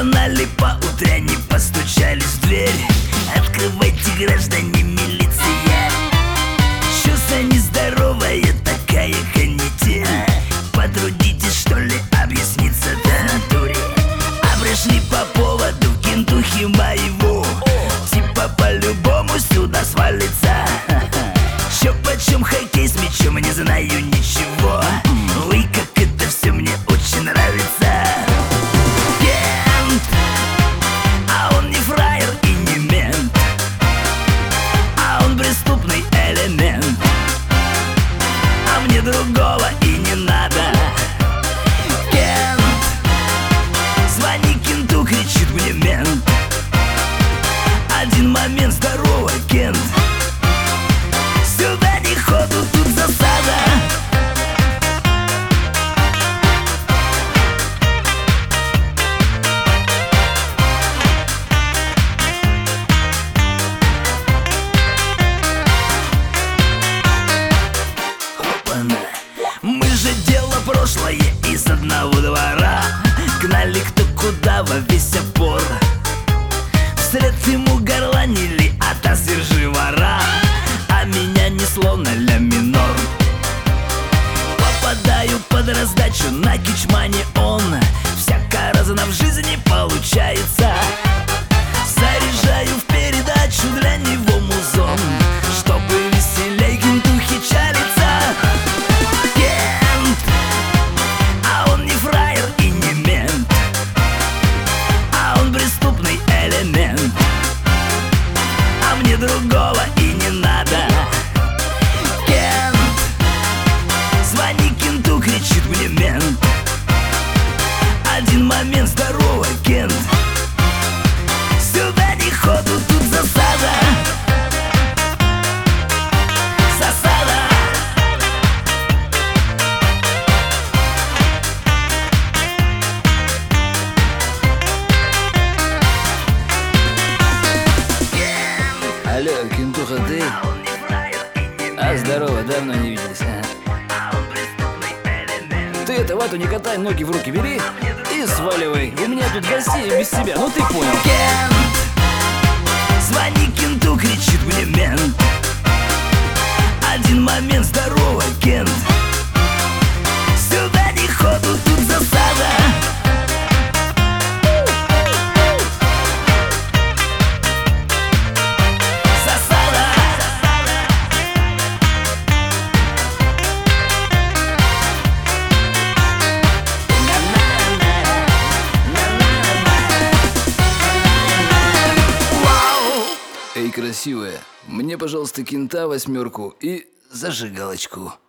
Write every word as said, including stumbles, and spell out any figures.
канале по утряне постучались в дверь. Открывайте, граждане, милиция. Чё за нездоровая такая канитель? Потрудитесь, что ли, объясниться-то, дури. А пришли по поводу кентухи моего. Типа по-любому сюда свалится. Чё почем хоккей с мячом, не знаю ничего. Ой, как это все мне очень нравится. Кент, а он не фраер и не мент, а он преступный элемент. А мне другого и не надо. Кент, звони кенту, кричит мне мент. Один момент, здорово, Кент. Сюда не ходу, тут засада. Опа-на. Мы же дело прошлое из одного двора. Гнали кто куда во весь опор. Вслед ему горланили от асержи вора. А меня несло на ля минор. Попадаю под раздачу на кичмане он. Всяко разно в жизни получается. Заряжаю в передачу для него музон, чтобы веселей кентухи чалится. Кент, а он не фраер и не мент, а он преступный элемент. А мне другого и не надо. Кент, звони кенту, кричит мне мент. Один момент, здорово, Кент. Сюда не ходу, тут засада. Засада. Алло, кентуха, ты? А, здорово, давно не виделись. Ага. Ты это, вату не катай, ноги в руки бери и сваливай. У меня тут гостей без тебя, ну ты понял. Кент, звони кенту, кричит мне мент. Один момент, здорово, Кент. Сюда не ходу, тут засада. Эй, красивая, мне, пожалуйста, кента восьмерку и зажигалочку.